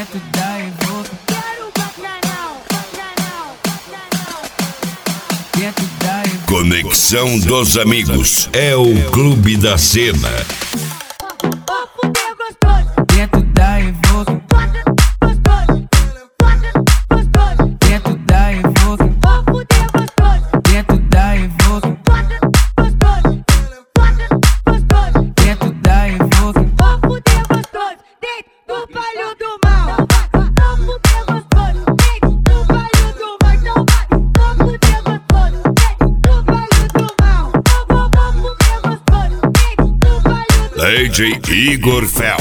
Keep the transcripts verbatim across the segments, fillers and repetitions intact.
dentro da Evoque. Quero bacanal, bacanal, bacanal. Dentro da Evoque. Conexão dos Amigos é o clube da cena. Ó, fuder gostoso. Dentro da Evoque. Gostoso, gostoso. Dentro da Evoque. Ó, fuder gostoso. Dentro da Evoque. Gostoso, gostoso. Dentro da Evoque. Ó, fuder gostoso. Dentro do palho do mal. Ó, fuder gostoso. Dentro do palho do mal. Então vai. Ó, fuder gostoso. Dentro do palho do mal. Ó, ó, ó, fuder gostoso. Dentro do palho do mal. D J Igor Fel.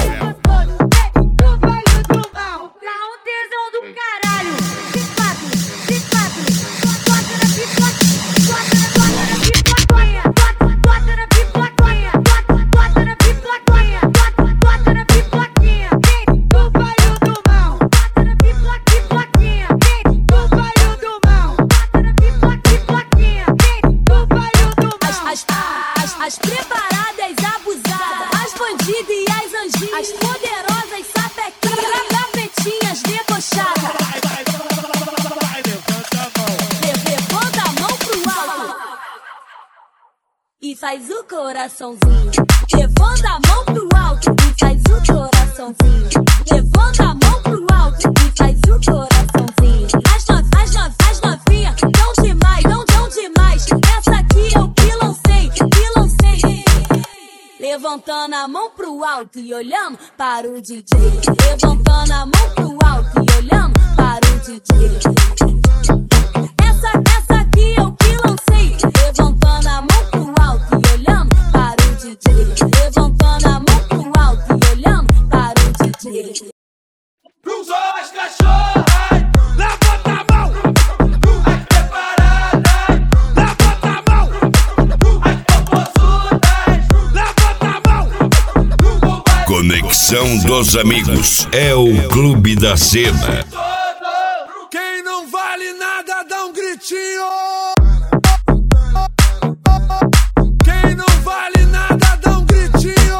As preparadas abusadas, as bandidas e as anjinhas, as poderosas sapequinhas, gavetinhas debochadas. Vai, vai, vai, vai, levanta a mão. Levanta a mão pro alto e faz o coraçãozinho. Levanta a mão pro alto e faz o coraçãozinho. Levanta a mão pro alto e faz o coraçãozinho. As no, as no, as novinhas tão demais, tão, tão demais. Essa aqui eu que lancei, que lancei. Levantando a mão pro alto e olhando para o D J. Levantando a mão pro alto e olhando para o D J. Essa, essa aqui eu que lancei. Levantando a mão pro alto e olhando para o D J. Levantando a mão pro alto e olhando para o D J. Cruzou as cachorras, levanta a mão. As preparadas, levanta a mão. As popozudas, levanta a mão. Conexão dos Amigos é o clube da cena. Quem não vale nada dá um gritinho. Quem não vale nada dá um gritinho.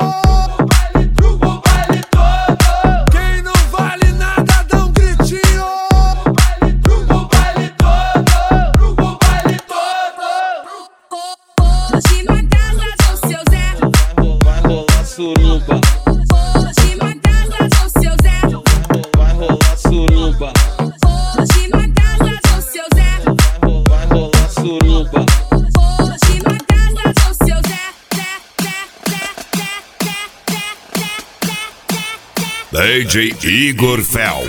Quem não vale nada dá um gritinho. Hoje na casa do seu Zé. Vai rolar suruba, Hoje na casa do seu Zé. vai rolar suruba, Hoje na casa do seu Zé. vai rolar suruba. Hoje na casa do seu Zé. Zé, Zé, Zé, Zé, Zé, Zé, Zé, Zé, Zé. D J Igor Fel.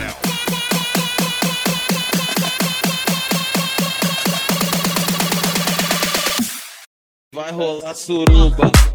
Vai rolar suruba.